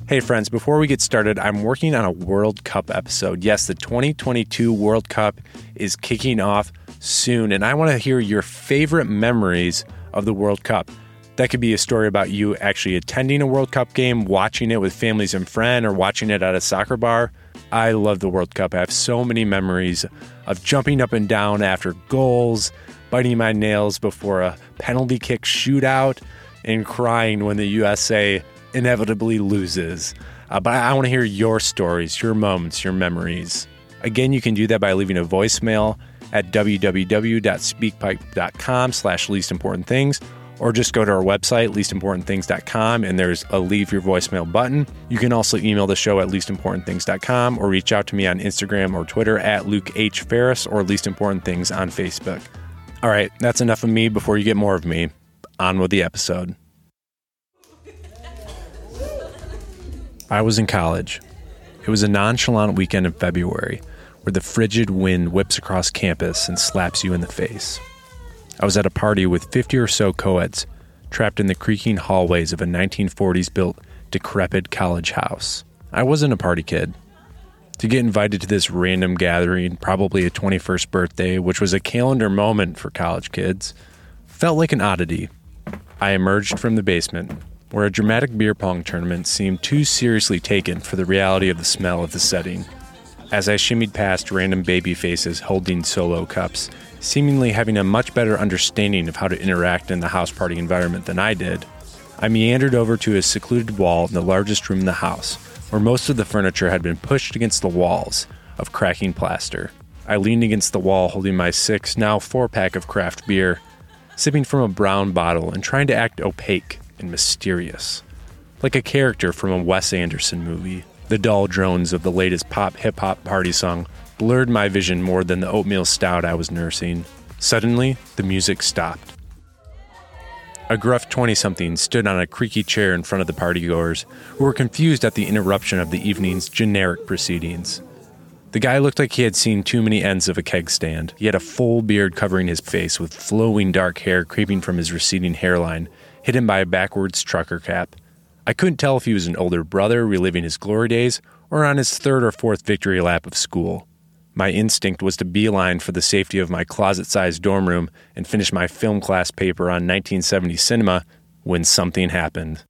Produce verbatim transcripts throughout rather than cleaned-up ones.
Hey friends, before we get started, I'm working on a World Cup episode. Yes, the twenty twenty-two World Cup is kicking off soon, and I want to hear your favorite memories of the World Cup. That could be a story about you actually attending a World Cup game, watching it with families and friends, or watching it at a soccer bar. I love the World Cup. I have so many memories of jumping up and down after goals, biting my nails before a penalty kick shootout, and crying when the U S A inevitably loses. Uh, but I, I want to hear your stories, your moments, your memories. Again, you can do that by leaving a voicemail at www.speakpipe.com slash least important things, or just go to our website, least important things dot com, and there's a leave your voicemail button. You can also email the show at least important things dot com or reach out to me on Instagram or Twitter at Luke H. Ferris or Least Important Things on Facebook. All right, that's enough of me. Before you get more of me, on with the episode. I was in college. It was a nonchalant weekend in February where the frigid wind whips across campus and slaps you in the face. I was at a party with fifty or so co-eds trapped in the creaking hallways of a nineteen forties-built, decrepit college house. I wasn't a party kid. To get invited to this random gathering, probably a twenty-first birthday, which was a calendar moment for college kids, felt like an oddity. I emerged from the basement, where a dramatic beer pong tournament seemed too seriously taken for the reality of the smell of the setting. As I shimmied past random baby faces holding solo cups, seemingly having a much better understanding of how to interact in the house party environment than I did, I meandered over to a secluded wall in the largest room in the house, where most of the furniture had been pushed against the walls of cracking plaster. I leaned against the wall holding my six, now four-pack of craft beer, sipping from a brown bottle and trying to act opaque and mysterious, like a character from a Wes Anderson movie. The dull drones of the latest pop hip-hop party song blurred my vision more than the oatmeal stout I was nursing. Suddenly, the music stopped. A gruff twenty-something stood on a creaky chair in front of the partygoers, who were confused at the interruption of the evening's generic proceedings. The guy looked like he had seen too many ends of a keg stand. He had a full beard covering his face, with flowing dark hair creeping from his receding hairline, hidden by a backwards trucker cap. I couldn't tell if he was an older brother reliving his glory days or on his third or fourth victory lap of school. My instinct was to beeline for the safety of my closet-sized dorm room and finish my film class paper on nineteen seventies cinema when something happened.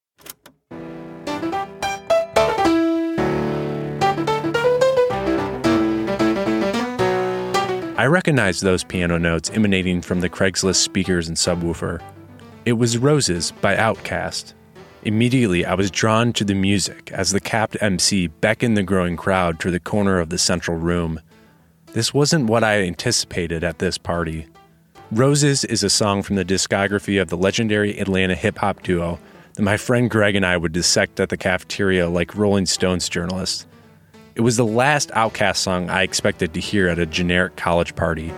I recognized those piano notes emanating from the Craigslist speakers and subwoofer. It was Roses by Outkast. Immediately, I was drawn to the music as the capped M C beckoned the growing crowd to the corner of the central room. This wasn't what I anticipated at this party. Roses is a song from the discography of the legendary Atlanta hip-hop duo that my friend Greg and I would dissect at the cafeteria like Rolling Stones journalists. It was the last Outkast song I expected to hear at a generic college party.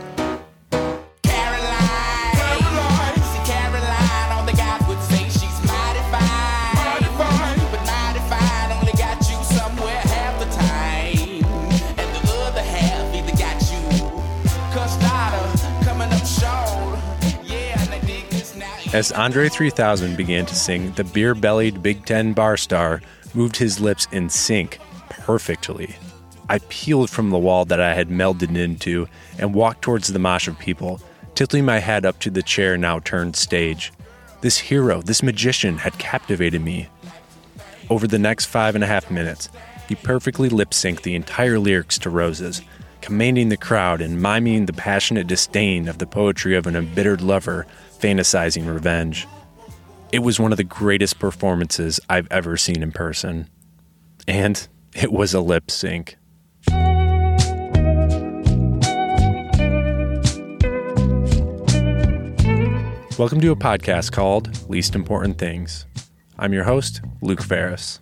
As Andre three thousand began to sing, the beer-bellied Big Ten bar star moved his lips in sync perfectly. I peeled from the wall that I had melded into and walked towards the mosh of people, tilting my head up to the chair now turned stage. This hero, this magician, had captivated me. Over the next five and a half minutes, he perfectly lip-synced the entire lyrics to Roses, commanding the crowd and miming the passionate disdain of the poetry of an embittered lover fantasizing revenge. It was one of the greatest performances I've ever seen in person. And it was a lip sync. Welcome to a podcast called Least Important Things. I'm your host, Luke Ferris.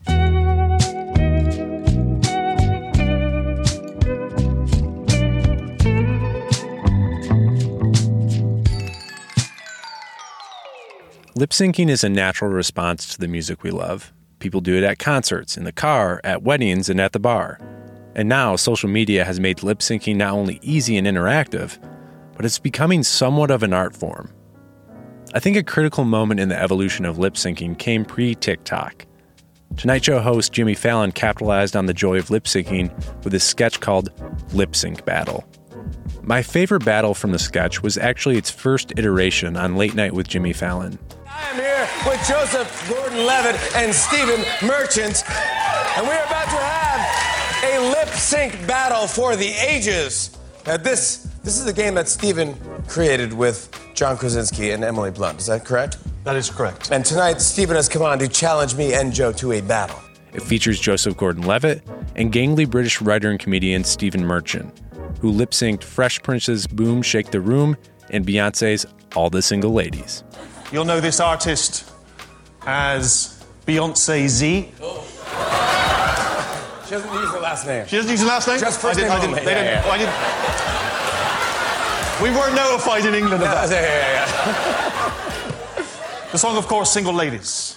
Lip syncing is a natural response to the music we love. People do it at concerts, in the car, at weddings, and at the bar. And now, social media has made lip syncing not only easy and interactive, but it's becoming somewhat of an art form. I think a critical moment in the evolution of lip syncing came pre-TikTok. Tonight Show host Jimmy Fallon capitalized on the joy of lip syncing with a sketch called Lip Sync Battle. My favorite battle from the sketch was actually its first iteration on Late Night with Jimmy Fallon. I am here with Joseph Gordon-Levitt and Stephen Merchant, and we're about to have a lip sync battle for the ages. Now, this this is a game that Stephen created with John Krasinski and Emily Blunt. Is that correct? That is correct. And tonight, Stephen has come on to challenge me and Joe to a battle. It features Joseph Gordon-Levitt and gangly British writer and comedian Stephen Merchant, who lip-synced Fresh Prince's Boom Shake the Room and Beyonce's All the Single Ladies. You'll know this artist as Beyonce Z. Oh. She doesn't use her last name. She doesn't use her last name? Just first I didn't, name I didn't, only. they Yeah, didn't, yeah. I didn't. We weren't notified in England of Yeah, that. yeah, yeah. The song, of course, Single Ladies.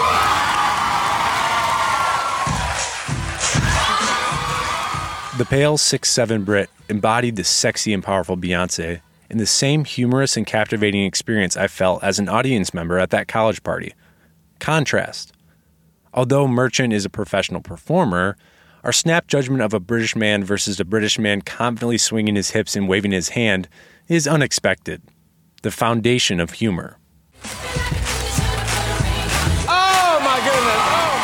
The pale six foot seven Brit embodied the sexy and powerful Beyonce in the same humorous and captivating experience I felt as an audience member at that college party. Contrast. Although Merchant is a professional performer, our snap judgment of a British man versus a British man confidently swinging his hips and waving his hand is unexpected. The foundation of humor. Oh, my goodness.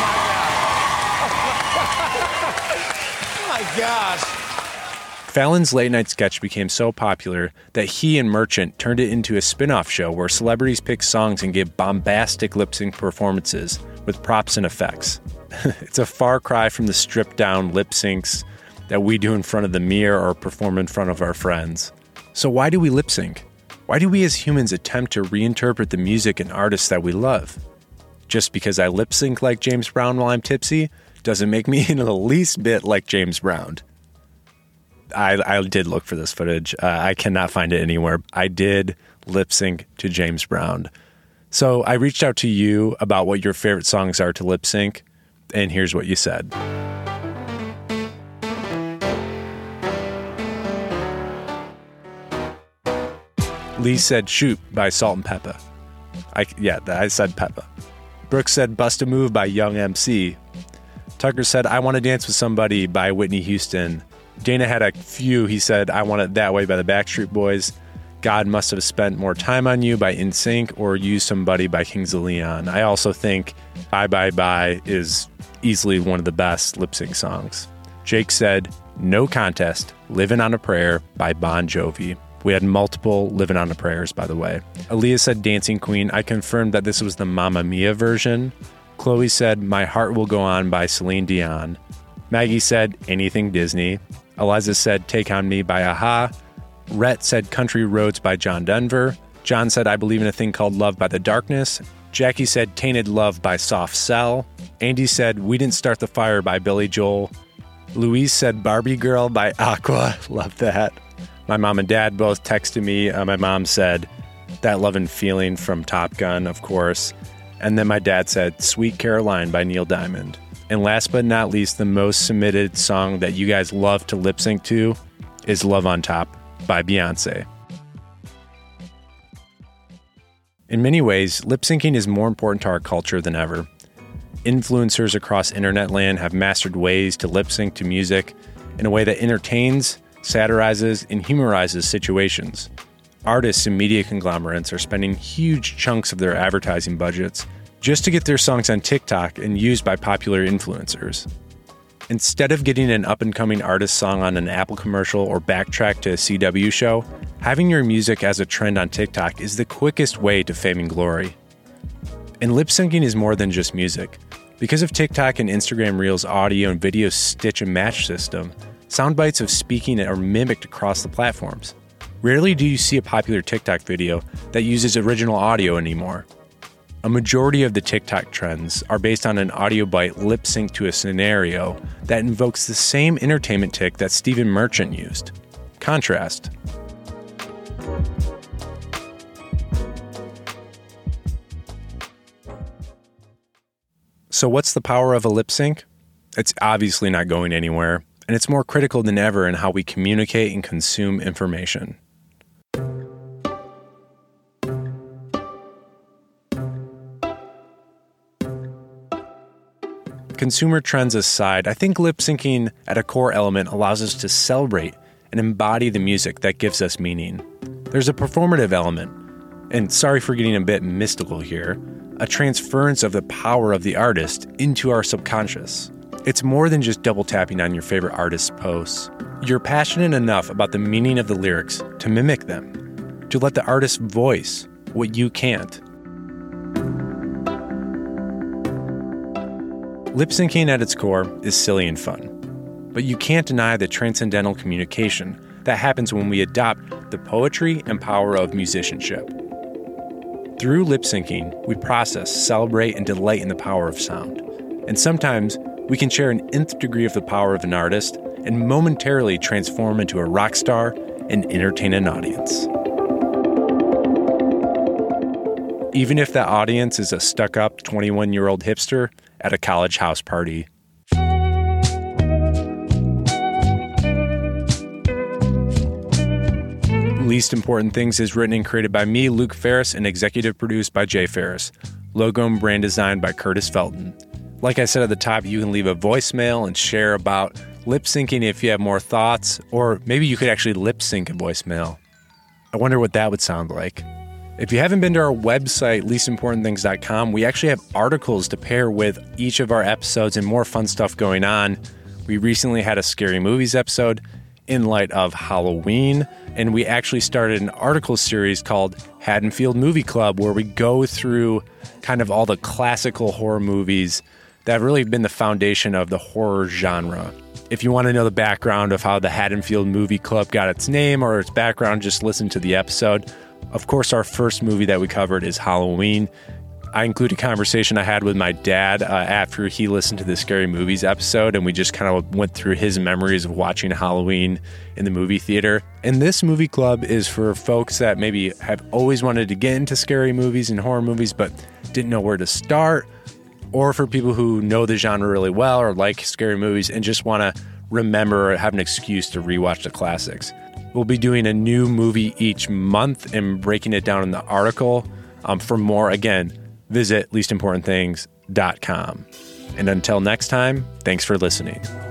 Oh, my God. Oh, my gosh. Fallon's late night sketch became so popular that he and Merchant turned it into a spin-off show where celebrities picked songs and gave bombastic lip-sync performances with props and effects. It's a far cry from the stripped-down lip syncs that we do in front of the mirror or perform in front of our friends. So why do we lip sync? Why do we as humans attempt to reinterpret the music and artists that we love? Just because I lip sync like James Brown while I'm tipsy doesn't make me in the least bit like James Brown. I, I did look for this footage. Uh, I cannot find it anywhere. I did lip sync to James Brown. So I reached out to you about what your favorite songs are to lip sync, and here's what you said. Lee said Shoot by Salt and Peppa. I, yeah, I said Peppa. Brooks said Bust a Move by Young M C. Tucker said I Want to Dance with Somebody by Whitney Houston. Dana had a few. He said I Want It That Way by the Backstreet Boys. God Must Have Spent More Time on You by N Sync, or Use Somebody by Kings of Leon. I also think Bye Bye Bye is easily one of the best lip sync songs. Jake said No Contest, Living on a Prayer by Bon Jovi. We had multiple Living on a Prayers, by the way. Aaliyah said Dancing Queen. I confirmed that this was the Mamma Mia version. Chloe said My Heart Will Go On by Celine Dion. Maggie said Anything Disney. Eliza said Take On Me by Aha. Rhett said Country Roads by John Denver. John said I Believe in a Thing Called Love by The Darkness. Jackie said Tainted Love by Soft Cell. Andy said We Didn't Start the Fire by Billy Joel. Louise said Barbie Girl by Aqua. Love that. My mom and dad both texted me. Uh, my mom said That Love and Feeling from Top Gun, of course. And then my dad said Sweet Caroline by Neil Diamond. And last but not least, the most submitted song that you guys love to lip sync to is Love on Top by Beyonce. In many ways, lip syncing is more important to our culture than ever. Influencers across internet land have mastered ways to lip sync to music in a way that entertains, satirizes, and humorizes situations. Artists and media conglomerates are spending huge chunks of their advertising budgets just to get their songs on TikTok and used by popular influencers. Instead of getting an up-and-coming artist song on an Apple commercial or backtrack to a C W show, having your music as a trend on TikTok is the quickest way to fame and glory. And lip syncing is more than just music. Because of TikTok and Instagram Reels audio and video stitch and match system, sound bites of speaking are mimicked across the platforms. Rarely do you see a popular TikTok video that uses original audio anymore. A majority of the TikTok trends are based on an audio bite lip synced to a scenario that invokes the same entertainment tick that Stephen Merchant used. Contrast. So what's the power of a lip sync? It's obviously not going anywhere, and it's more critical than ever in how we communicate and consume information. consumer trends aside, I think lip syncing at a core element allows us to celebrate and embody the music that gives us meaning. There's a performative element, and sorry for getting a bit mystical here, a transference of the power of the artist into our subconscious. It's more than just double tapping on your favorite artist's posts. You're passionate enough about the meaning of the lyrics to mimic them, to let the artist voice what you can't. Lip syncing at its core is silly and fun, but you can't deny the transcendental communication that happens when we adopt the poetry and power of musicianship. Through lip syncing, we process, celebrate, and delight in the power of sound. And sometimes we can share an nth degree of the power of an artist and momentarily transform into a rock star and entertain an audience. Even if that audience is a stuck-up twenty-one-year-old hipster at a college house party. Least Important Things is written and created by me, Luke Ferris, and executive produced by Jay Ferris. Logo and brand designed by Curtis Felton. Like I said at the top, you can leave a voicemail and share about lip syncing if you have more thoughts, or maybe you could actually lip sync a voicemail. I wonder what that would sound like. If you haven't been to our website, least important things dot com, we actually have articles to pair with each of our episodes and more fun stuff going on. We recently had a Scary Movies episode in light of Halloween, and we actually started an article series called Haddonfield Movie Club, where we go through kind of all the classical horror movies that have really been the foundation of the horror genre. If you want to know the background of how the Haddonfield Movie Club got its name or its background, just listen to the episode. Of course, our first movie that we covered is Halloween. I include a conversation I had with my dad uh, after he listened to the Scary Movies episode, and we just kind of went through his memories of watching Halloween in the movie theater. And this movie club is for folks that maybe have always wanted to get into scary movies and horror movies, but didn't know where to start, or for people who know the genre really well or like scary movies and just want to remember or have an excuse to rewatch the classics. We'll be doing a new movie each month and breaking it down in the article. Um, for more, again, visit least important things dot com. And until next time, thanks for listening.